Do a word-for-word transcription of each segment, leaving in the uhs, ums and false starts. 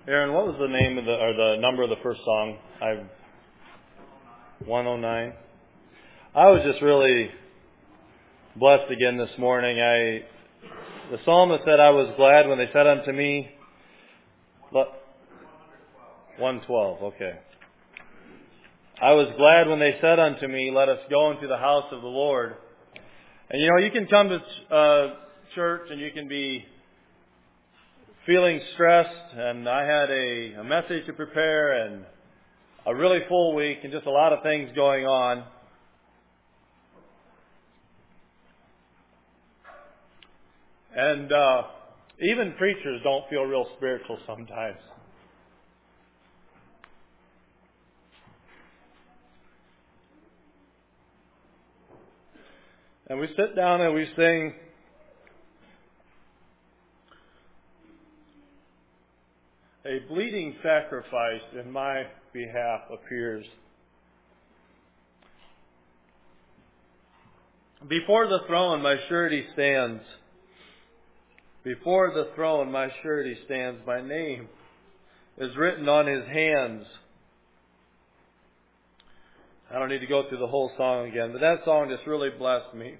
Aaron, what was the name of the or the number of the first song? I one oh nine. I was just really blessed again this morning. I the psalmist said, "I was glad when they said unto me." one twelve. Okay. I was glad when they said unto me, "Let us go into the house of the Lord." And you know, you can come to uh, church and you can be feeling stressed, and I had a, a message to prepare and a really full week and just a lot of things going on. And uh, even preachers don't feel real spiritual sometimes. And we sit down and we sing, "A bleeding sacrifice in my behalf appears. Before the throne my surety stands. Before the throne my surety stands. My name is written on His hands." I don't need to go through the whole song again, but that song just really blessed me.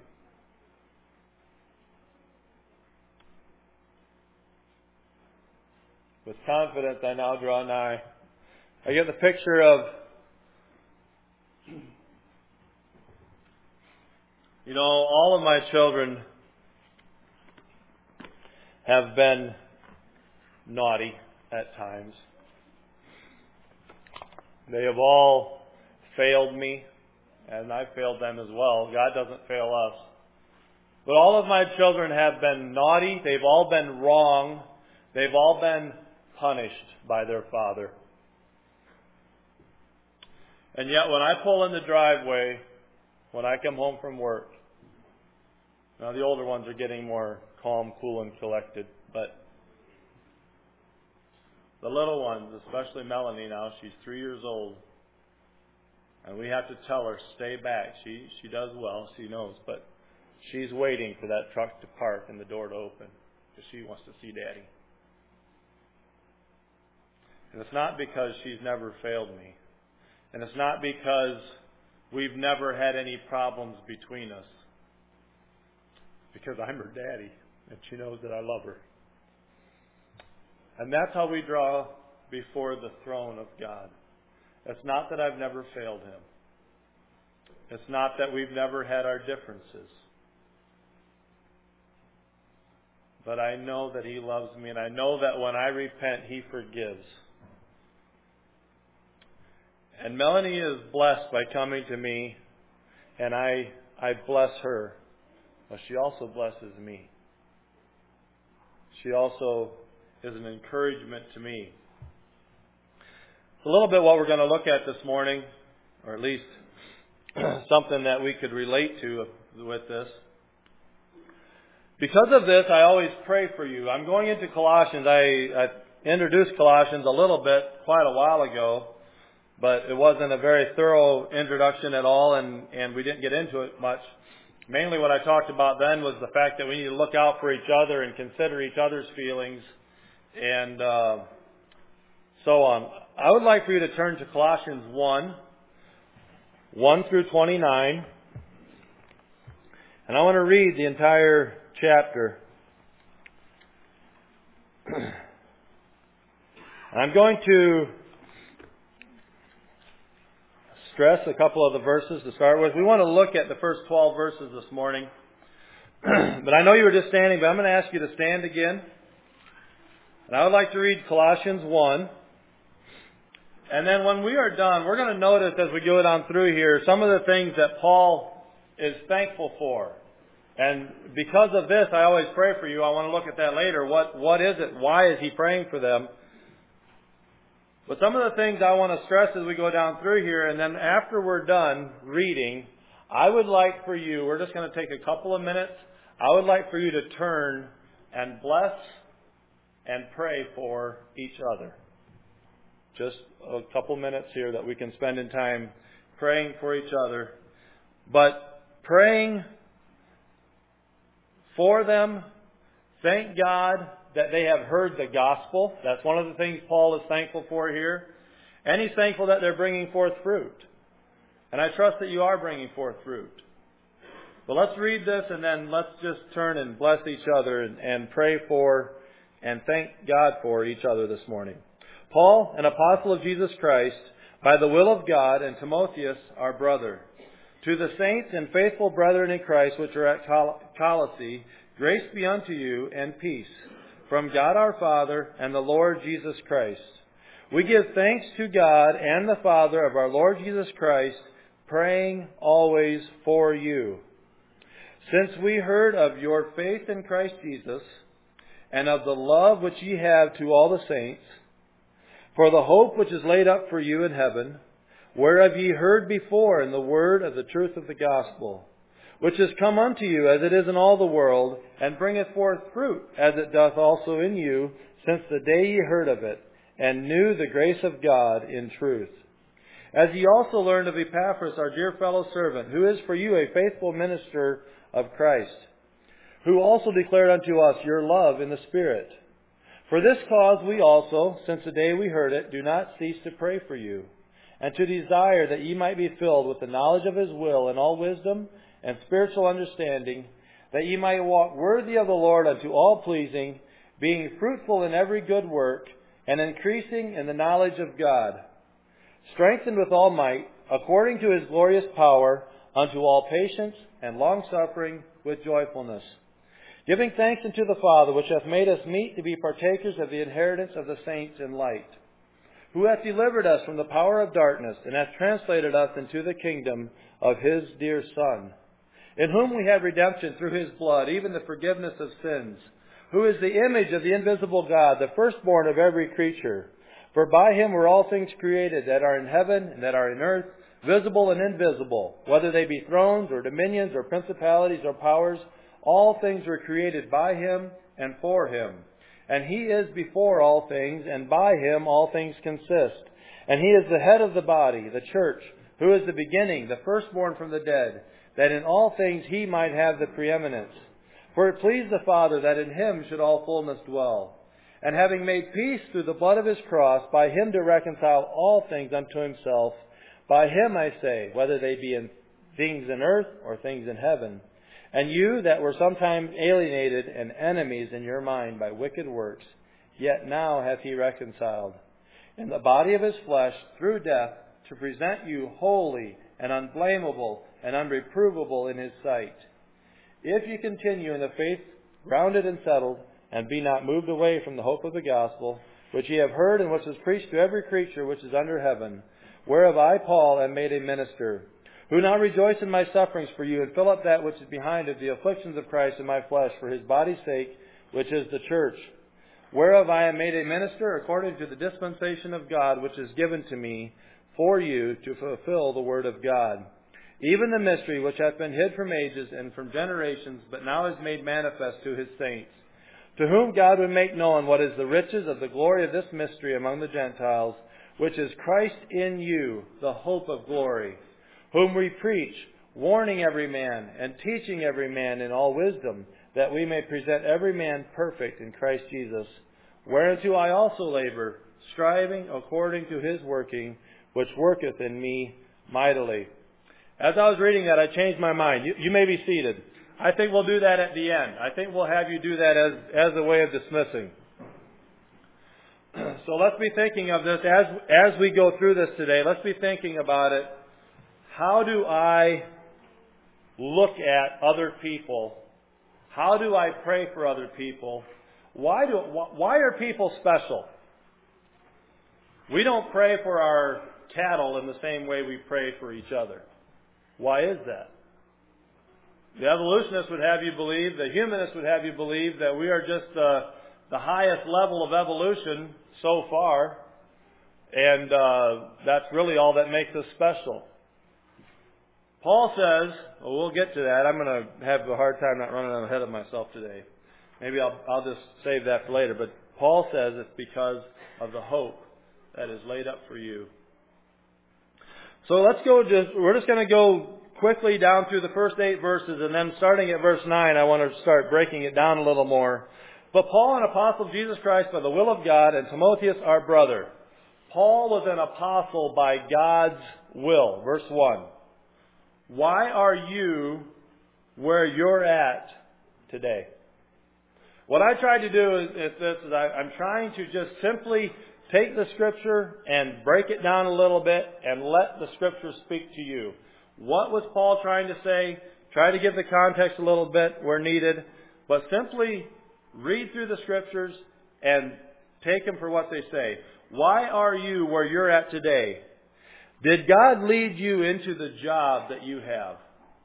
With confidence I now draw nigh. I get the picture of, you know, all of my children have been naughty at times. They have all failed me, and I failed them as well. God doesn't fail us. But all of my children have been naughty. They've all been wrong. They've all been punished by their father. And yet when I pull in the driveway, when I come home from work, now the older ones are getting more calm, cool, and collected, but the little ones, especially Melanie now, she's three years old, and we have to tell her, stay back. She she does well, she knows, but she's waiting for that truck to park and the door to open because she wants to see Daddy. And it's not because she's never failed me. And it's not because we've never had any problems between us. Because I'm her daddy, and she knows that I love her. And that's how we draw before the throne of God. It's not that I've never failed Him. It's not that we've never had our differences. But I know that He loves me, and I know that when I repent, He forgives. And Melanie is blessed by coming to me, and I I bless her. But she also blesses me. She also is an encouragement to me. A little bit what we're going to look at this morning, or at least something that we could relate to with this. Because of this, I always pray for you. I'm going into Colossians. I, I introduced Colossians a little bit quite a while ago, but it wasn't a very thorough introduction at all, and, and we didn't get into it much. Mainly what I talked about then was the fact that we need to look out for each other and consider each other's feelings and uh, so on. I would like for you to turn to Colossians one, one through twenty-nine. And I want to read the entire chapter. And I'm going to stress a couple of the verses to start with. We want to look at the first twelve verses this morning. But I know you were just standing, but I'm going to ask you to stand again. And I would like to read Colossians one. And then when we are done, we're going to notice as we go down through here some of the things that Paul is thankful for. And because of this, I always pray for you. I want to look at that later. What What is it? Why is he praying for them? But some of the things I want to stress as we go down through here, and then after we're done reading, I would like for you, we're just going to take a couple of minutes, I would like for you to turn and bless and pray for each other. Just a couple minutes here that we can spend in time praying for each other. But praying for them, thank God that they have heard the gospel. That's one of the things Paul is thankful for here. And he's thankful that they're bringing forth fruit. And I trust that you are bringing forth fruit. But let's read this and then let's just turn and bless each other and, and pray for and thank God for each other this morning. Paul, an apostle of Jesus Christ, by the will of God, and Timotheus, our brother, to the saints and faithful brethren in Christ which are at Col- Colossae, grace be unto you and peace from God our Father and the Lord Jesus Christ. We give thanks to God and the Father of our Lord Jesus Christ, praying always for you. Since we heard of your faith in Christ Jesus, and of the love which ye have to all the saints, for the hope which is laid up for you in heaven, whereof ye heard before in the word of the truth of the gospel, which is come unto you as it is in all the world, and bringeth forth fruit, as it doth also in you, since the day ye heard of it, and knew the grace of God in truth. As ye also learned of Epaphras, our dear fellow servant, who is for you a faithful minister of Christ, who also declared unto us your love in the Spirit. For this cause we also, since the day we heard it, do not cease to pray for you, and to desire that ye might be filled with the knowledge of His will in all wisdom and spiritual understanding, that ye might walk worthy of the Lord unto all pleasing, being fruitful in every good work, and increasing in the knowledge of God, strengthened with all might, according to His glorious power, unto all patience and longsuffering with joyfulness, giving thanks unto the Father, which hath made us meet to be partakers of the inheritance of the saints in light, who hath delivered us from the power of darkness, and hath translated us into the kingdom of His dear Son, in whom we have redemption through His blood, even the forgiveness of sins, who is the image of the invisible God, the firstborn of every creature. For by Him were all things created, that are in heaven and that are in earth, visible and invisible, whether they be thrones or dominions or principalities or powers. All things were created by Him and for Him. And He is before all things, and by Him all things consist. And He is the head of the body, the church, who is the beginning, the firstborn from the dead, that in all things He might have the preeminence. For it pleased the Father that in Him should all fullness dwell. And having made peace through the blood of His cross, by Him to reconcile all things unto Himself, by Him, I say, whether they be in things in earth or things in heaven. And you that were sometimes alienated and enemies in your mind by wicked works, yet now hath He reconciled in the body of His flesh through death, to present you holy and unblameable and unreprovable in His sight. If you continue in the faith grounded and settled, and be not moved away from the hope of the gospel, which ye have heard and which is preached to every creature which is under heaven, whereof I, Paul, am made a minister, who now rejoice in my sufferings for you, and fill up that which is behind of the afflictions of Christ in my flesh, for His body's sake, which is the church, whereof I am made a minister according to the dispensation of God, which is given to me for you to fulfill the word of God, even the mystery which hath been hid from ages and from generations, but now is made manifest to His saints, to whom God would make known what is the riches of the glory of this mystery among the Gentiles, which is Christ in you, the hope of glory, whom we preach, warning every man and teaching every man in all wisdom, that we may present every man perfect in Christ Jesus, whereunto I also labor, striving according to His working, which worketh in me mightily. As I was reading that, I changed my mind. You, you may be seated. I think we'll do that at the end. I think we'll have you do that as, as a way of dismissing. So let's be thinking of this as, as we go through this today. Let's be thinking about it. How do I look at other people? How do I pray for other people? Why do why are people special? We don't pray for our cattle in the same way we pray for each other. Why is that? The evolutionists would have you believe, the humanists would have you believe that we are just the, the highest level of evolution so far, and uh, that's really all that makes us special. Paul says, well, we'll get to that. I'm going to have a hard time not running ahead of myself today. Maybe I'll, I'll just save that for later. But Paul says it's because of the hope that is laid up for you. So let's go, just, we're just going to go quickly down through the first eight verses, and then starting at verse nine, I want to start breaking it down a little more But Paul, an apostle of Jesus Christ by the will of God, and Timotheus, our brother. Paul was an apostle by God's will. Verse one. Why are you where you're at today? What I tried to do is, is this, is I, I'm trying to just simply take the Scripture and break it down a little bit and let the Scripture speak to you. What was Paul trying to say? Try to give the context a little bit where needed, but simply read through the Scriptures and take them for what they say. Why are you where you're at today? Did God lead you into the job that you have?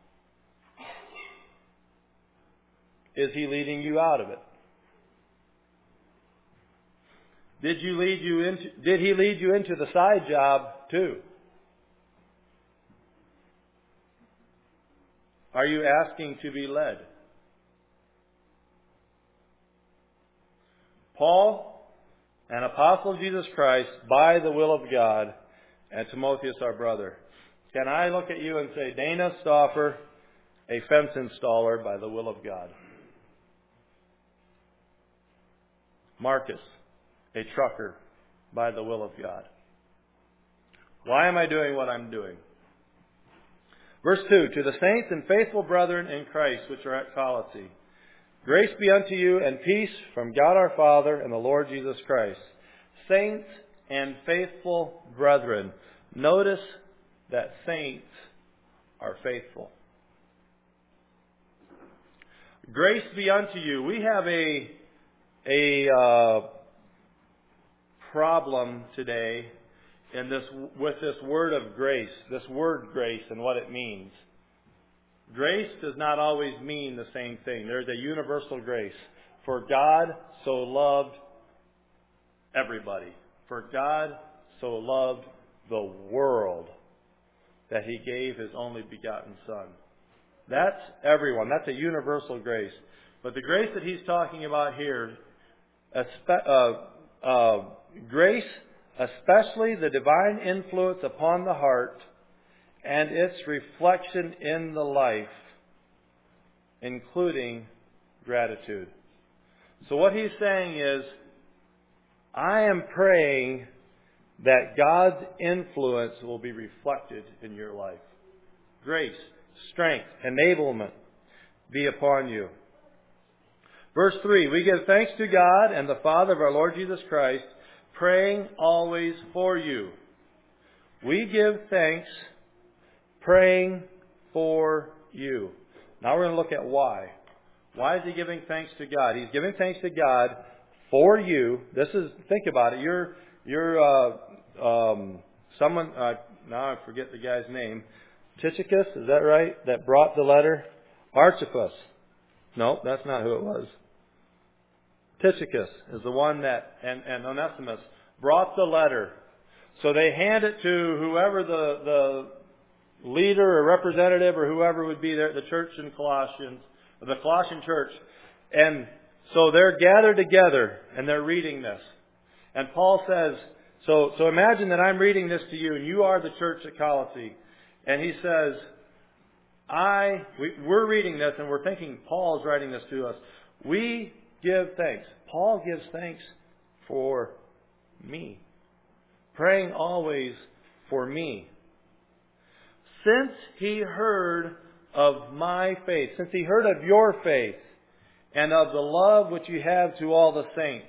Is He leading you out of it? Did you lead you into did He lead you into the side job too? Are you asking to be led? Paul, an apostle of Jesus Christ by the will of God, and Timotheus, our brother. Can I look at you and say, Dana Stauffer, a fence installer by the will of God? Marcus, a trucker by the will of God. Why am I doing what I'm doing? Verse two, to the saints and faithful brethren in Christ which are at Colossae, grace be unto you and peace from God our Father and the Lord Jesus Christ. Saints and faithful brethren. Notice that saints are faithful. Grace be unto you. We have a, a uh, problem today in this with this word of grace, this word grace and what it means. Grace does not always mean the same thing. There's a universal grace. For God so loved everybody. For God so loved the world that He gave His only begotten Son. That's everyone. That's a universal grace. But the grace that he's talking about here, uh, uh, grace, especially the divine influence upon the heart and its reflection in the life, including gratitude. So what he's saying is, I am praying that God's influence will be reflected in your life. Grace, strength, enablement be upon you. Verse three, we give thanks to God and the Father of our Lord Jesus Christ, praying always for you. We give thanks, praying for you. Now we're going to look at why. Why is he giving thanks to God? He's giving thanks to God for you. This is, think about it. You're, you're, uh, um, someone, uh, now I forget the guy's name. Tychicus, is that right? That brought the letter? Archippus. No, that's not who it was. Tychicus is the one that, and, and Onesimus brought the letter. So they hand it to whoever the, the leader or representative or whoever would be there at the church in Colossians, the Colossian church. And so they're gathered together and they're reading this. And Paul says, so, so imagine that I'm reading this to you and you are the church at Colossae. And he says, I, we, we're reading this and we're thinking Paul's writing this to us. We give thanks. Paul gives thanks for me. Praying always for me. Since he heard of my faith, since he heard of your faith, and of the love which you have to all the saints.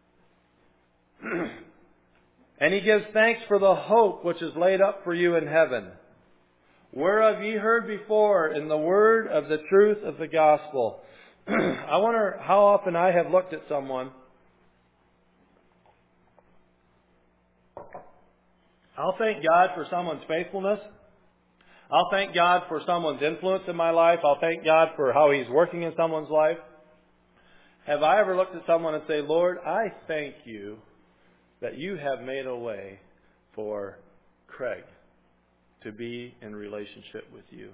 And he gives thanks for the hope which is laid up for you in heaven, whereof ye heard before in the word of the truth of the gospel. I wonder how often I have looked at someone. I'll thank God for someone's faithfulness. I'll thank God for someone's influence in my life. I'll thank God for how He's working in someone's life. Have I ever looked at someone and say, Lord, I thank you that you have made a way for Craig to be in relationship with you.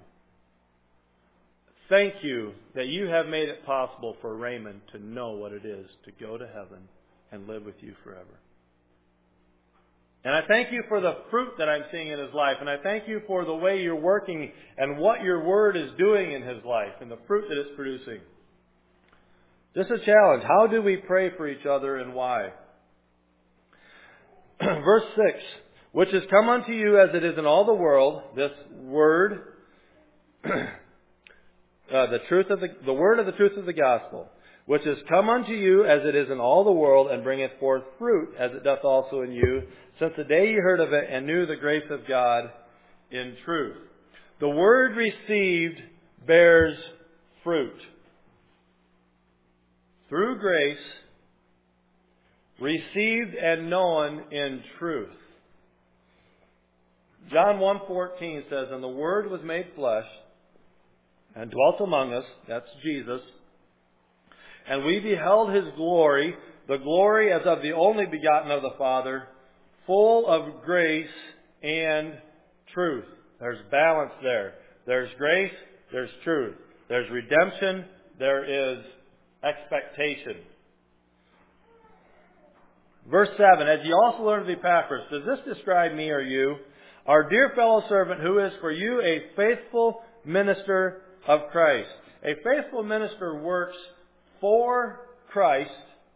Thank you that you have made it possible for Raymond to know what it is to go to heaven and live with you forever. And I thank you for the fruit that I'm seeing in his life. And I thank you for the way you're working and what your word is doing in his life and the fruit that it's producing. This is a challenge. How do we pray for each other and why? Verse six, which has come unto you as it is in all the world, this word, uh, the truth of the, the word of the truth of the gospel, which has come unto you as it is in all the world, and bringeth forth fruit, as it doth also in you, since the day you heard of it and knew the grace of God in truth. The word received bears fruit. Through grace, received and known in truth. John one fourteen says, and the Word was made flesh, and dwelt among us, that's Jesus, and we beheld His glory, the glory as of the only begotten of the Father, full of grace and truth. There's balance there. There's grace, there's truth. There's redemption, there is expectation. Verse seven, as ye also learned of Epaphras, does this describe me or you? Our dear fellow servant, who is for you a faithful minister of Christ. A faithful minister works for Christ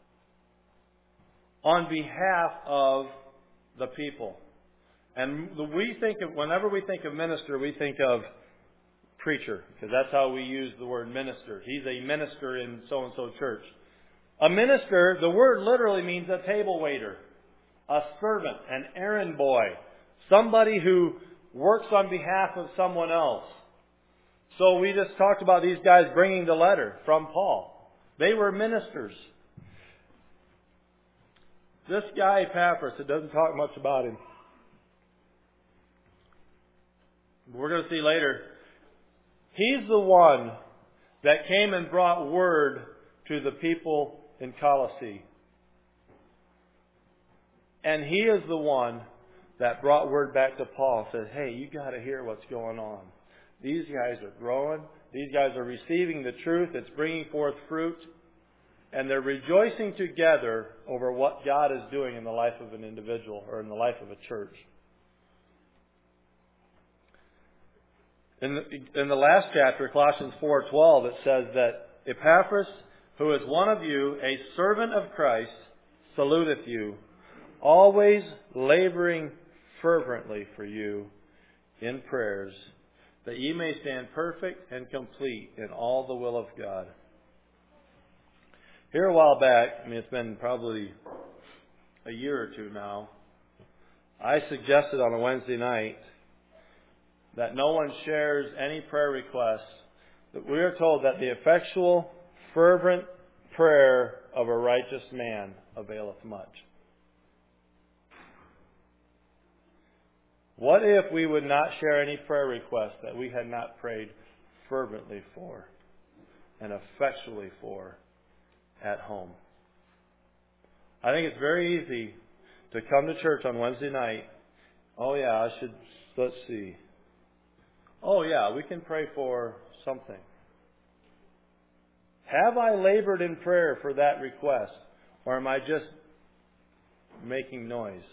on behalf of the people. And we think of, whenever we think of minister, we think of preacher, because that's how we use the word minister. He's a minister in so-and-so church. A minister, the word literally means a table waiter, a servant, an errand boy, somebody who works on behalf of someone else. So we just talked about these guys bringing the letter from Paul. They were ministers. This guy, Epaphras, it doesn't talk much about him. We're going to see later. He's the one that came and brought word to the people in Colossae. And he is the one that brought word back to Paul. Said, hey, you got to hear what's going on. These guys are growing. These guys are receiving the truth. It's bringing forth fruit. And they're rejoicing together over what God is doing in the life of an individual or in the life of a church. In the, in the last chapter, Colossians four twelve, it says that Epaphras, who is one of you, a servant of Christ, saluteth you, always laboring fervently for you in prayers, that ye may stand perfect and complete in all the will of God. Here a while back, I mean it's been probably a year or two now, I suggested on a Wednesday night that no one shares any prayer requests, that we are told that the effectual, fervent prayer of a righteous man availeth much. What if we would not share any prayer requests that we had not prayed fervently for and effectually for at home? I think it's very easy to come to church on Wednesday night. Oh yeah, I should, let's see. Oh yeah, we can pray for something. Have I labored in prayer for that request? Or am I just making noise?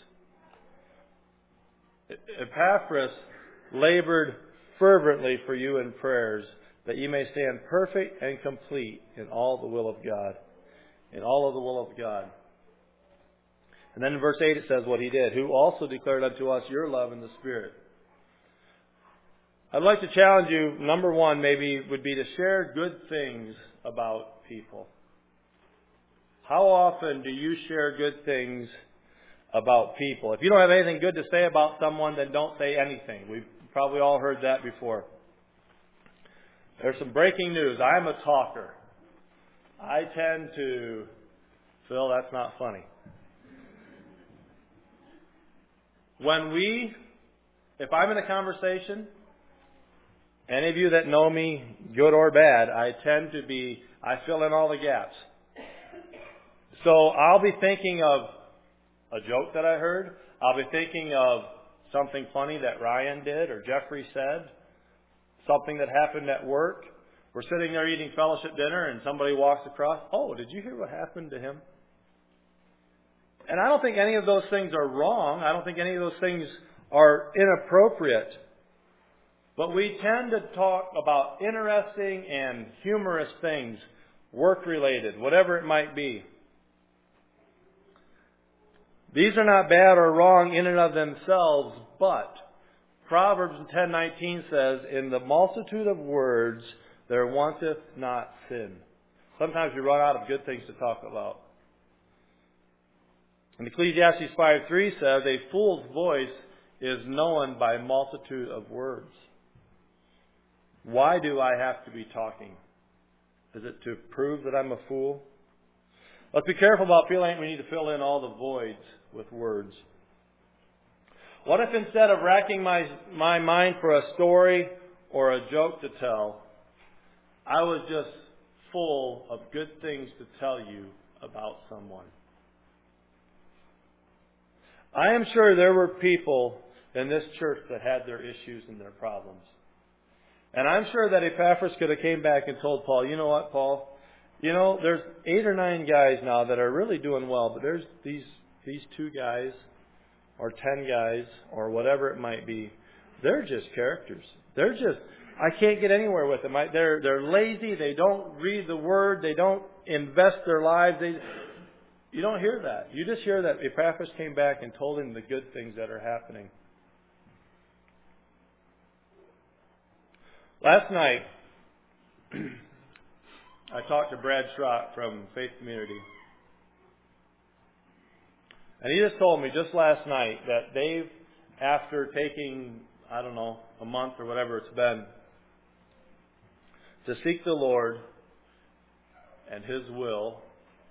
Epaphras labored fervently for you in prayers, that ye may stand perfect and complete in all the will of God. In all of the will of God. And then in verse eight it says what he did, who also declared unto us your love in the Spirit. I'd like to challenge you, number one maybe, would be to share good things about people. How often do you share good things about people? If you don't have anything good to say about someone, then don't say anything. We've probably all heard that before. There's some breaking news. I'm a talker. I tend to... Phil, that's not funny. When we... If I'm in a conversation... Any of you that know me, good or bad, I tend to be, I fill in all the gaps. So I'll be thinking of a joke that I heard. I'll be thinking of something funny that Ryan did or Jeffrey said. Something that happened at work. We're sitting there eating fellowship dinner and somebody walks across. Oh, did you hear what happened to him? And I don't think any of those things are wrong. I don't think any of those things are inappropriate. But we tend to talk about interesting and humorous things work-related, whatever it might be. These are not bad or wrong in and of themselves, but Proverbs ten nineteen says, in the multitude of words there wanteth not sin. Sometimes we run out of good things to talk about. And Ecclesiastes five three says, a fool's voice is known by multitude of words. Why do I have to be talking? Is it to prove that I'm a fool? Let's be careful about feeling like we need to fill in all the voids with words. What if instead of racking my, my mind for a story or a joke to tell, I was just full of good things to tell you about someone? I am sure there were people in this church that had their issues and their problems. And I'm sure that Epaphras could have came back and told Paul, you know what, Paul? You know, there's eight or nine guys now that are really doing well, but there's these these two guys or ten guys or whatever it might be. They're just characters. They're just, I can't get anywhere with them. I, they're they're lazy. They don't read the Word. They don't invest their lives. They, you don't hear that. You just hear that Epaphras came back and told him the good things that are happening. Last night, I talked to Brad Schrott from Faith Community. And he just told me just last night that they've, after taking, I don't know, a month or whatever it's been, to seek the Lord and His will,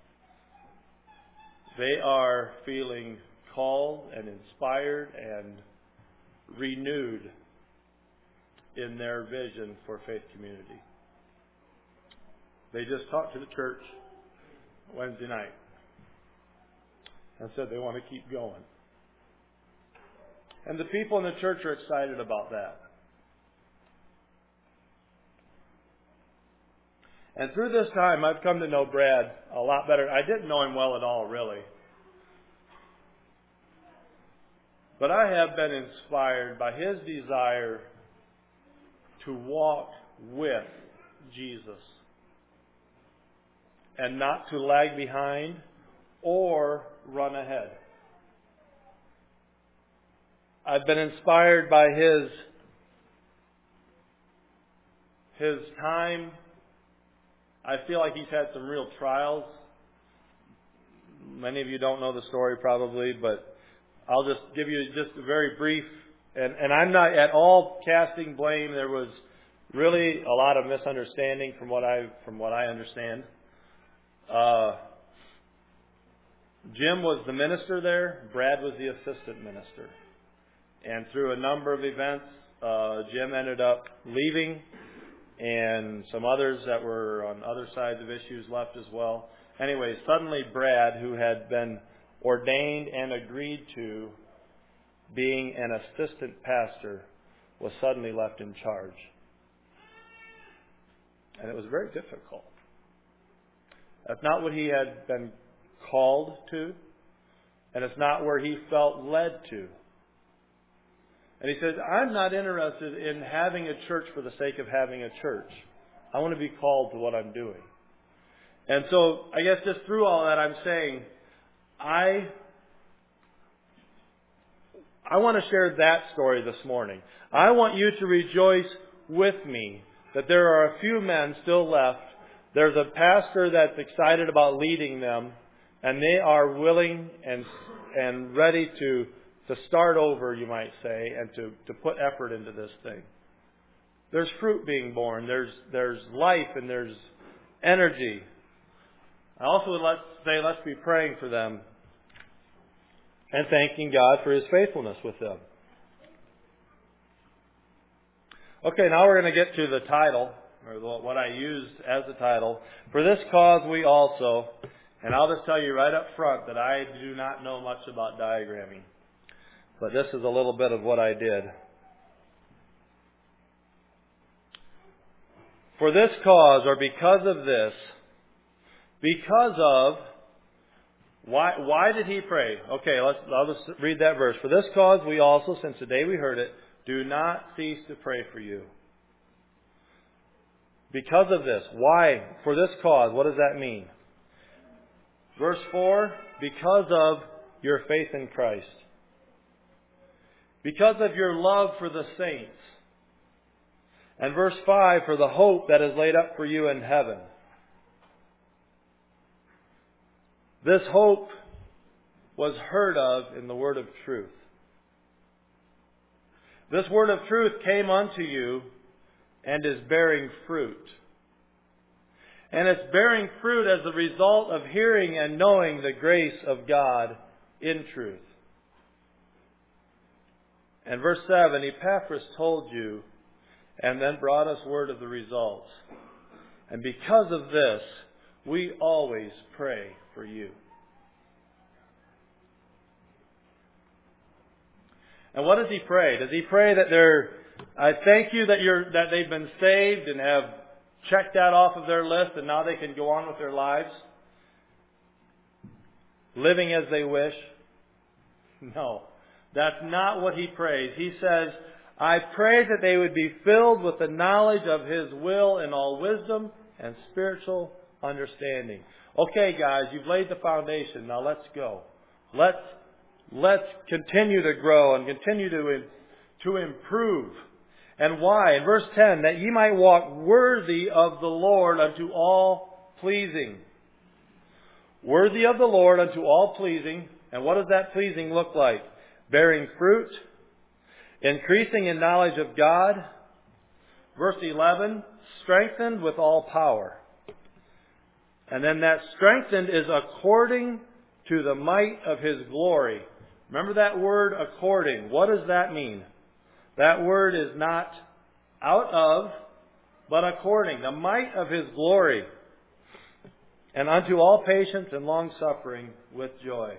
they are feeling called and inspired and renewed in their vision for Faith Community. They just talked to the church Wednesday night and said they want to keep going. And the people in the church are excited about that. And through this time, I've come to know Brad a lot better. I didn't know him well at all, really. But I have been inspired by his desire to walk with Jesus and not to lag behind or run ahead. I've been inspired by his his time. I feel like he's had some real trials. Many of you don't know the story probably, but I'll just give you just a very brief, and, and I'm not at all casting blame. There was really a lot of misunderstanding from what I from what I understand. Uh, Jim was the minister there. Brad was the assistant minister. And through a number of events, uh, Jim ended up leaving, and some others that were on other sides of issues left as well. Anyway, suddenly Brad, who had been ordained and agreed to being an assistant pastor, was suddenly left in charge. And it was very difficult. That's not what he had been called to, and it's not where he felt led to. And he said, I'm not interested in having a church for the sake of having a church. I want to be called to what I'm doing. And so, I guess just through all that, I'm saying, I I want to share that story this morning. I want you to rejoice with me that there are a few men still left. There's a pastor that's excited about leading them, and they are willing and and ready to to start over, you might say, and to, to put effort into this thing. There's fruit being born. There's there's life and there's energy. I also would let's say let's be praying for them and thanking God for His faithfulness with them. Okay, now we're going to get to the title, or what I used as the title. For this cause we also, and I'll just tell you right up front that I do not know much about diagramming. But this is a little bit of what I did. For this cause, or because of this, because of, why why did he pray? Okay, let's I'll just read that verse. For this cause we also, since the day we heard it, do not cease to pray for you. Because of this. Why? For this cause. What does that mean? Verse four, because of your faith in Christ. Because of your love for the saints. And verse five, for the hope that is laid up for you in heaven. This hope was heard of in the word of truth. This word of truth came unto you and is bearing fruit. And it's bearing fruit as a result of hearing and knowing the grace of God in truth. And verse seven, Epaphras told you and then brought us word of the results. And because of this, we always pray for you. And what does he pray? Does he pray that they're, I thank you that you're, that they've been saved and have checked that off of their list and now they can go on with their lives? Living as they wish? No. That's not what he prays. He says, I pray that they would be filled with the knowledge of His will in all wisdom and spiritual understanding. Okay, guys, you've laid the foundation. Now let's go. Let's let's continue to grow and continue to to improve. And why? In verse ten, that ye might walk worthy of the Lord unto all pleasing. Worthy of the Lord unto all pleasing. And what does that pleasing look like? Bearing fruit. Increasing in knowledge of God. Verse eleven, strengthened with all power. And then that strengthened is according to the might of His glory. Remember that word according. What does that mean? That word is not out of, but according. The might of His glory. And unto all patience and long suffering with joy.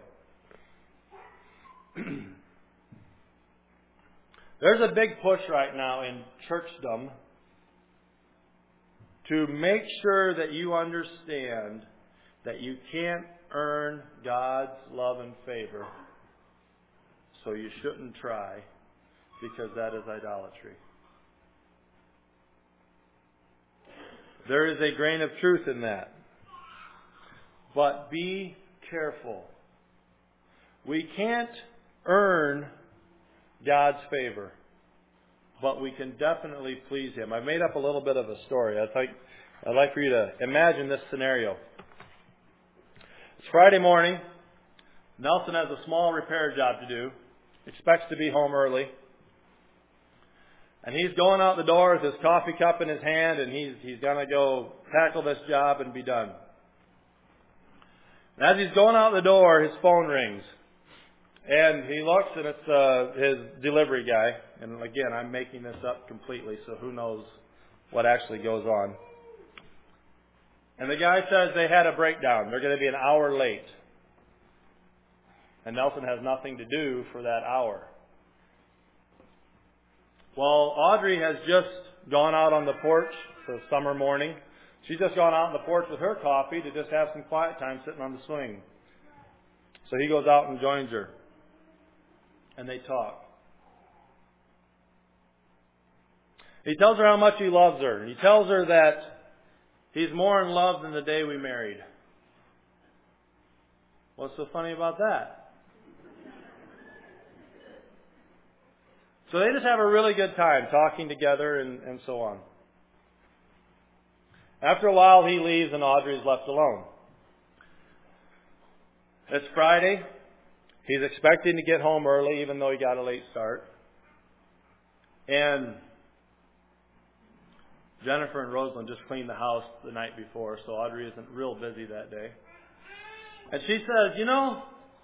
There's a big push right now in churchdom to make sure that you understand that you can't earn God's love and favor. So you shouldn't try, because that is idolatry. There is a grain of truth in that. But be careful. We can't earn God's favor, but we can definitely please Him. I've made up a little bit of a story. I'd like, I'd like for you to imagine this scenario. It's Friday morning. Nelson has a small repair job to do. Expects to be home early. And he's going out the door with his coffee cup in his hand, and he's, he's going to go tackle this job and be done. And as he's going out the door, his phone rings. And he looks, and it's uh, his delivery guy. And again, I'm making this up completely, so who knows what actually goes on. And the guy says they had a breakdown. They're going to be an hour late. And Nelson has nothing to do for that hour. Well, Audrey has just gone out on the porch. It's a summer morning. She's just gone out on the porch with her coffee to just have some quiet time sitting on the swing. So he goes out and joins her. And they talk. He tells her how much he loves her. He tells her that he's more in love than the day we married. What's so funny about that? So they just have a really good time talking together and, and so on. After a while, he leaves and Audrey's left alone. It's Friday. He's expecting to get home early, even though he got a late start. And Jennifer and Rosalind just cleaned the house the night before, so Audrey isn't real busy that day. And she says, you know,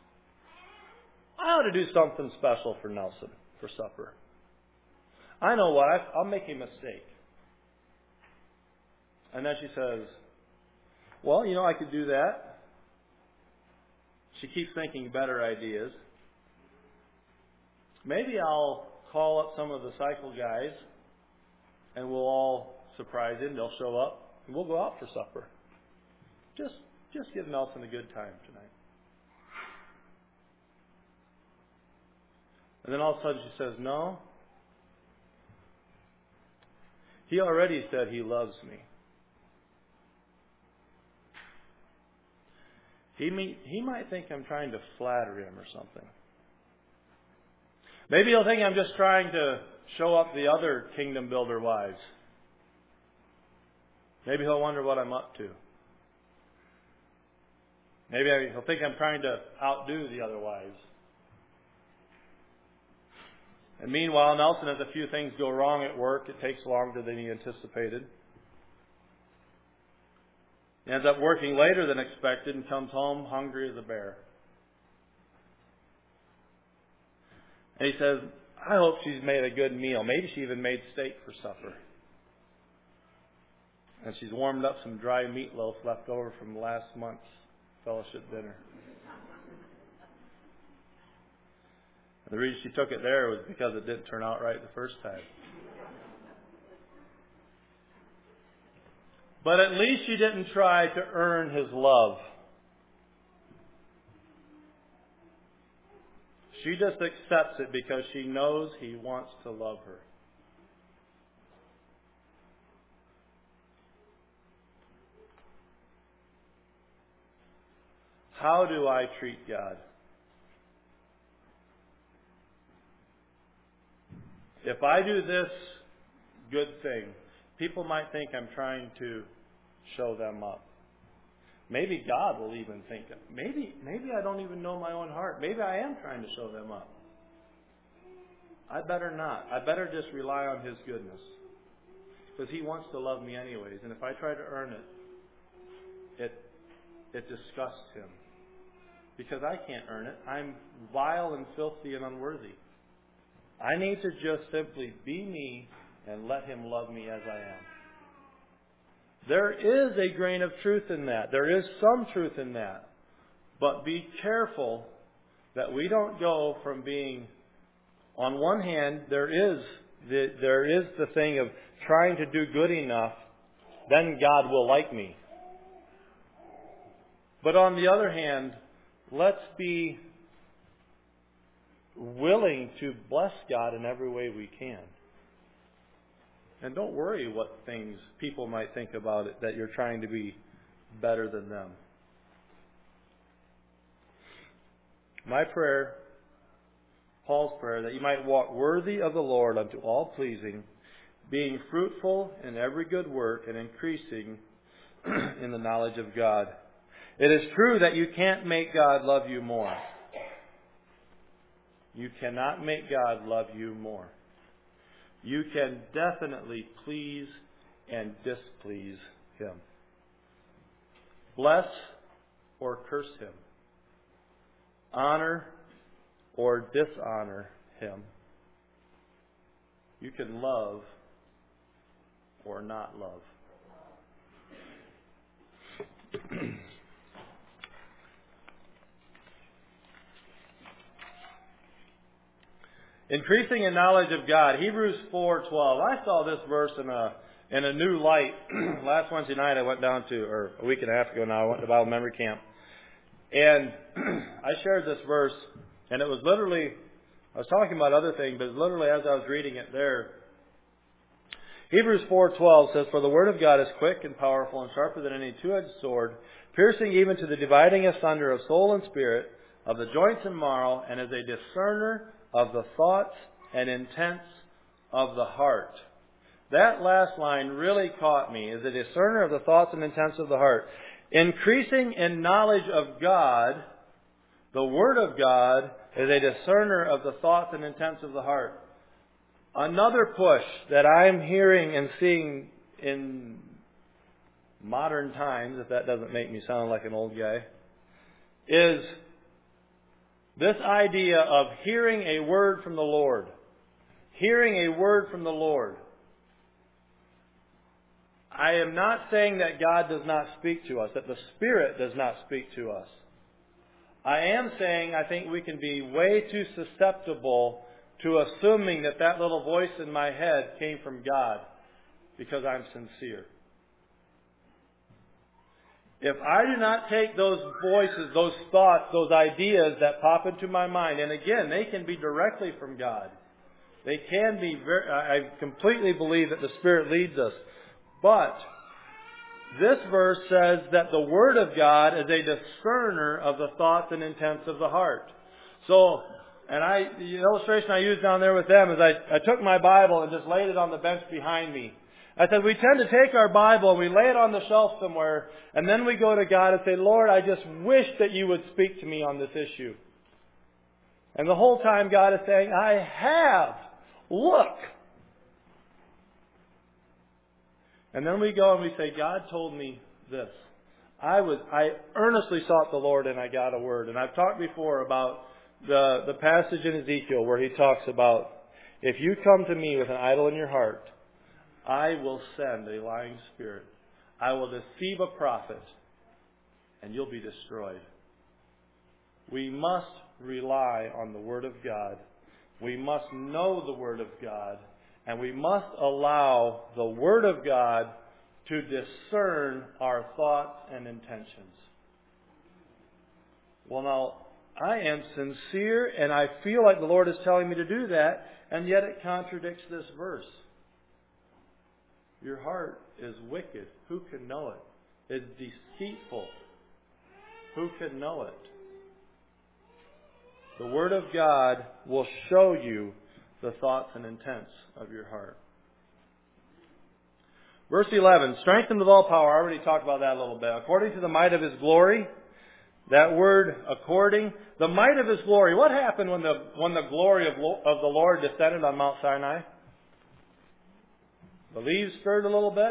I ought to do something special for Nelson for supper. I know what, I'll make a mistake. And then she says, well, you know, I could do that. She keeps thinking better ideas. Maybe I'll call up some of the cycle guys and we'll all surprise him. They'll show up and we'll go out for supper. Just, just give Nelson a good time tonight. And then all of a sudden she says, no. He already said he loves me. He, may, he might think I'm trying to flatter him or something. Maybe he'll think I'm just trying to show up the other kingdom builder wives. Maybe he'll wonder what I'm up to. Maybe he'll think I'm trying to outdo the other wives. And meanwhile, Nelson has a few things go wrong at work. It takes longer than he anticipated. He ends up working later than expected and comes home hungry as a bear. And he says, I hope she's made a good meal. Maybe she even made steak for supper. And she's warmed up some dry meatloaf left over from last month's fellowship dinner. And the reason she took it there was because it didn't turn out right the first time. But at least she didn't try to earn his love. She just accepts it because she knows he wants to love her. How do I treat God? If I do this good thing, people might think I'm trying to show them up. Maybe God will even think, maybe maybe I don't even know my own heart. Maybe I am trying to show them up. I better not. I better just rely on His goodness. Because He wants to love me anyways. And if I try to earn it, it, it disgusts Him. Because I can't earn it. I'm vile and filthy and unworthy. I need to just simply be me and let Him love me as I am. There is a grain of truth in that. There is some truth in that. But be careful that we don't go from being, on one hand, there is the, there is the thing of trying to do good enough, then God will like me. But on the other hand, let's be willing to bless God in every way we can. And don't worry what things people might think about it, that you're trying to be better than them. My prayer, Paul's prayer, that you might walk worthy of the Lord unto all pleasing, being fruitful in every good work and increasing in the knowledge of God. It is true that you can't make God love you more. You cannot make God love you more. You can definitely please and displease Him. Bless or curse Him. Honor or dishonor Him. You can love or not love. Increasing in knowledge of God. Hebrews four twelve. I saw this verse in a in a new light. Last Wednesday night I went down to, or a week and a half ago now, I went to Bible Memory Camp. And I shared this verse, and it was literally, I was talking about other things, but literally as I was reading it there. Hebrews four twelve says, For the word of God is quick and powerful and sharper than any two-edged sword, piercing even to the dividing asunder of soul and spirit, of the joints and marrow, and is a discerner of the thoughts and intents of the heart. That last line really caught me, is a discerner of the thoughts and intents of the heart. Increasing in knowledge of God, the Word of God is a discerner of the thoughts and intents of the heart. Another push that I'm hearing and seeing in modern times, if that doesn't make me sound like an old guy, is this idea of hearing a word from the Lord. Hearing a word from the Lord. I am not saying that God does not speak to us, that the Spirit does not speak to us. I am saying I think we can be way too susceptible to assuming that that little voice in my head came from God because I'm sincere. If I do not take those voices, those thoughts, those ideas that pop into my mind, and again, they can be directly from God. They can be, very, I completely believe that the Spirit leads us. But This verse says that the Word of God is a discerner of the thoughts and intents of the heart. So, and I, the illustration I used down there with them is I, I took my Bible and just laid it on the bench behind me. I said, we tend to take our Bible and we lay it on the shelf somewhere, and then we go to God and say, Lord, I just wish that you would speak to me on this issue. And the whole time God is saying, I have. Look. And then we go and we say, God told me this. I was, I earnestly sought the Lord and I got a word. And I've talked before about the, the passage in Ezekiel where he talks about, if you come to me with an idol in your heart, I will send a lying spirit. I will deceive a prophet, and you'll be destroyed. We must rely on the Word of God. We must know the Word of God, and we must allow the Word of God to discern our thoughts and intentions. Well, now, I am sincere, and I feel like the Lord is telling me to do that, and yet it contradicts this verse. Your heart is wicked. Who can know it? It's deceitful. Who can know it? The Word of God will show you the thoughts and intents of your heart. Verse eleven, strengthened with all power. I already talked about that a little bit. According to the might of His glory. That word, according. The might of His glory. What happened when the, when the glory of, of the Lord descended on Mount Sinai? The leaves stirred a little bit.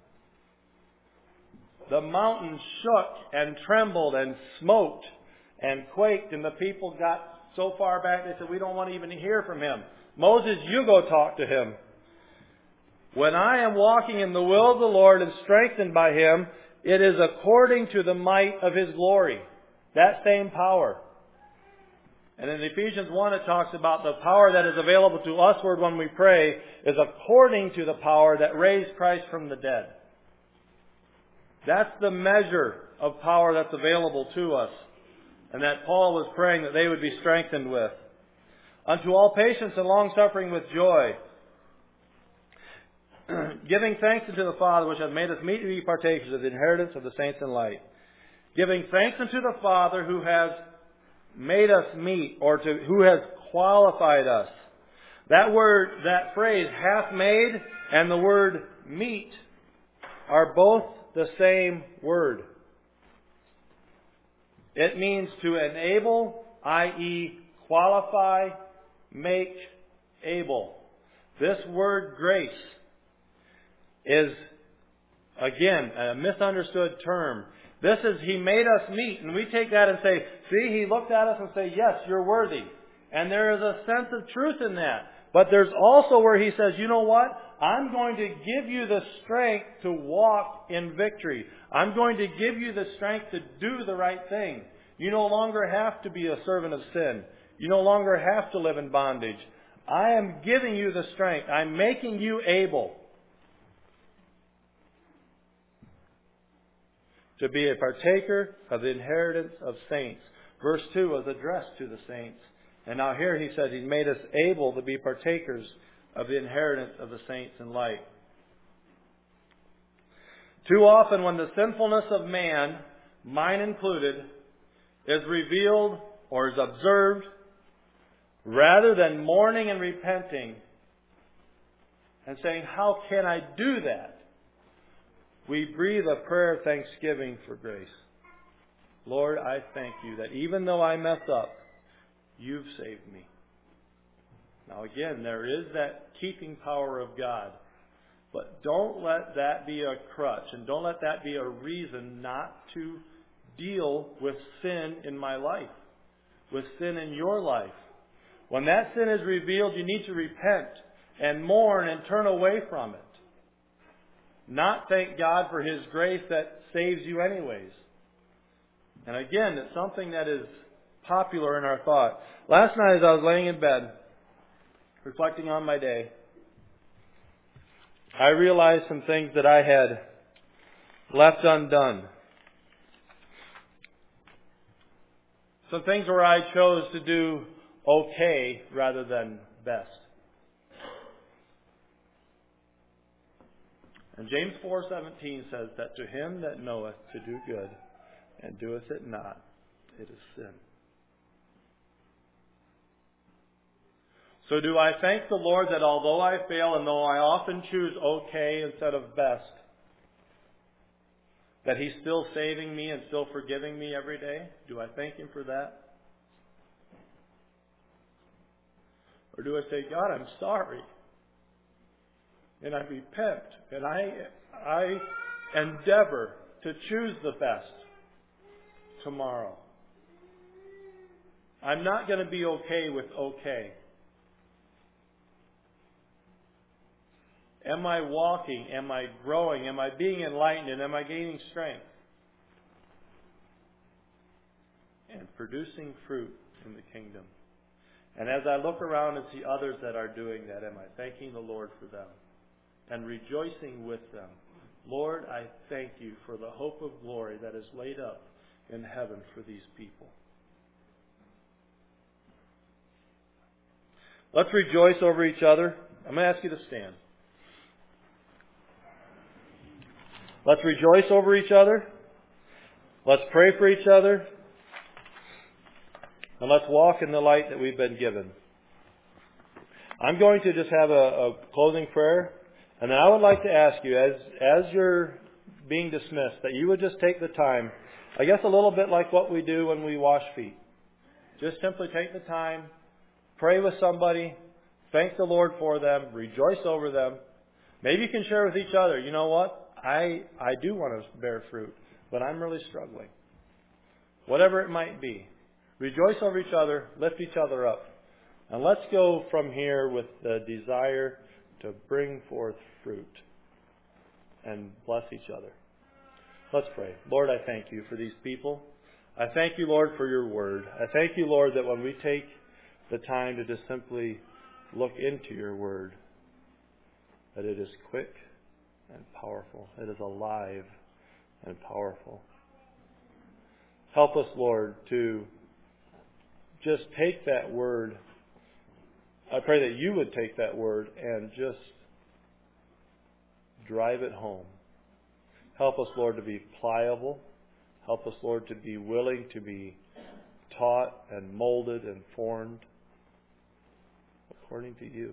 The mountain shook and trembled and smoked and quaked, and the people got so far back they said, we don't want to even hear from Him. Moses, you go talk to Him. When I am walking in the will of the Lord and strengthened by Him, it is according to the might of His glory. That same power. And in Ephesians one it talks about the power that is available to us when we pray is according to the power that raised Christ from the dead. That's the measure of power that's available to us. And that Paul was praying that they would be strengthened with. Unto all patience and long-suffering with joy. Giving thanks unto the Father which hath made us meet to be partakers of the inheritance of the saints in light. Giving thanks unto the Father who has made us meet, or to who has qualified us. That word, that phrase, hath made, and the word meet are both the same word. It means to enable, that is qualify, make able. This word grace is, again, a misunderstood term. This is, He made us meet. And we take that and say, see, He looked at us and say, yes, you're worthy. And there is a sense of truth in that. But there's also where He says, you know what? I'm going to give you the strength to walk in victory. I'm going to give you the strength to do the right thing. You no longer have to be a servant of sin. You no longer have to live in bondage. I am giving you the strength. I'm making you able to be a partaker of the inheritance of saints. Verse two was addressed to the saints. And now here He says He's made us able to be partakers of the inheritance of the saints in light. Too often when the sinfulness of man, mine included, is revealed or is observed, rather than mourning and repenting and saying, how can I do that? We breathe a prayer of thanksgiving for grace. Lord, I thank you that even though I mess up, you've saved me. Now again, there is that keeping power of God. But don't let that be a crutch, and don't let that be a reason not to deal with sin in my life, with sin in your life. When that sin is revealed, you need to repent and mourn and turn away from it. Not thank God for His grace that saves you anyways. And again, it's something that is popular in our thought. Last night as I was laying in bed, reflecting on my day, I realized some things that I had left undone. Some things where I chose to do okay rather than best. And James four seventeen says that to him that knoweth to do good and doeth it not, it is sin. So do I thank the Lord that although I fail and though I often choose okay instead of best, that He's still saving me and still forgiving me every day? Do I thank Him for that? Or do I say, God, I'm sorry, and I repent, and I I endeavor to choose the best tomorrow. I'm not going to be okay with okay. Am I walking? Am I growing? Am I being enlightened? And am I gaining strength? And producing fruit in the kingdom. And as I look around and see others that are doing that, am I thanking the Lord for them and rejoicing with them? Lord, I thank you for the hope of glory that is laid up in heaven for these people. Let's rejoice over each other. I'm going to ask you to stand. Let's rejoice over each other. Let's pray for each other. And let's walk in the light that we've been given. I'm going to just have a, a closing prayer. And then I would like to ask you, as, as you're being dismissed, that you would just take the time, I guess a little bit like what we do when we wash feet. Just simply take the time, pray with somebody, thank the Lord for them, rejoice over them. Maybe you can share with each other, you know what? I, I do want to bear fruit, but I'm really struggling. Whatever it might be. Rejoice over each other, lift each other up. And let's go from here with the desire to bring forth fruit and bless each other. Let's pray. Lord, I thank you for these people. I thank you, Lord, for your word. I thank you, Lord, that when we take the time to just simply look into your word, that it is quick and powerful. It is alive and powerful. Help us, Lord, to just take that word. I pray that you would take that word and just drive it home. Help us, Lord, to be pliable. Help us, Lord, to be willing to be taught and molded and formed according to you.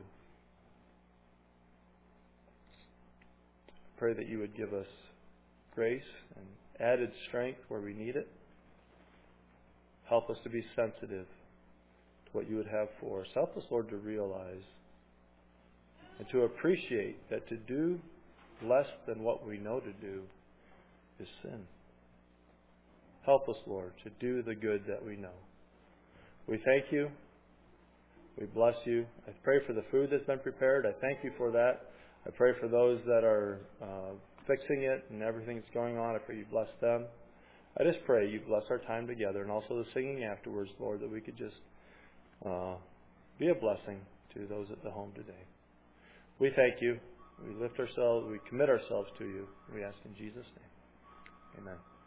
Pray that you would give us grace and added strength where we need it. Help us to be sensitive to what you would have for us. Help us, Lord, to realize and to appreciate that to do less than what we know to do is sin. Help us, Lord, to do the good that we know. We thank you. We bless you. I pray for the food that's been prepared. I thank you for that. I pray for those that are uh, fixing it and everything that's going on. I pray you bless them. I just pray you bless our time together and also the singing afterwards, Lord, that we could just uh, be a blessing to those at the home today. We thank you. We lift ourselves, we commit ourselves to you. We ask in Jesus' name. Amen.